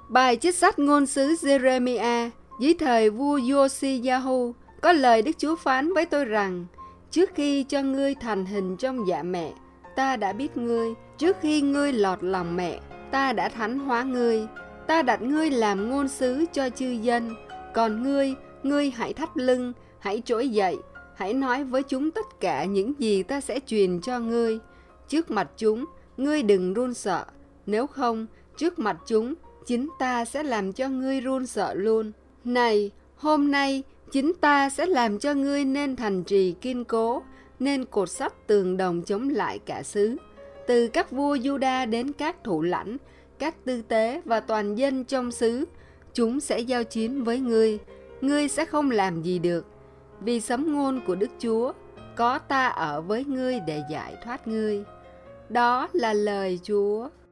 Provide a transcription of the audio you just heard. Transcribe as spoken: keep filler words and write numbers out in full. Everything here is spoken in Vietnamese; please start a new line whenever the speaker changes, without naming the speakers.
Bài trích sách ngôn sứ Jeremiah dưới thời vua Josiah có lời Đức Chúa phán với tôi rằng: trước khi cho ngươi thành hình trong dạ mẹ, ta đã biết ngươi; trước khi ngươi lọt lòng mẹ, ta đã thánh hóa ngươi. Ta đặt ngươi làm ngôn sứ cho chư dân. Còn ngươi, ngươi hãy thắt lưng, hãy trỗi dậy, hãy nói với chúng tất cả những gì ta sẽ truyền cho ngươi. Trước mặt chúng, ngươi đừng run sợ, nếu không, trước mặt chúng, chính ta sẽ làm cho ngươi run sợ luôn. Này, hôm nay, chính ta sẽ làm cho ngươi nên thành trì kiên cố, nên cột sắt tường đồng chống lại cả xứ. Từ các vua Juda đến các thủ lãnh, các tư tế và toàn dân trong xứ, chúng sẽ giao chiến với ngươi. Ngươi sẽ không làm gì được, vì sấm ngôn của Đức Chúa, có ta ở với ngươi để giải thoát ngươi. Đó là lời Chúa.